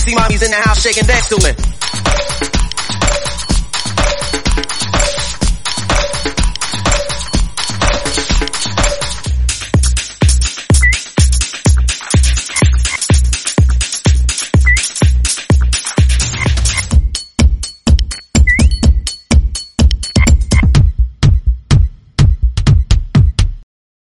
see mommies in the house shaking next to it.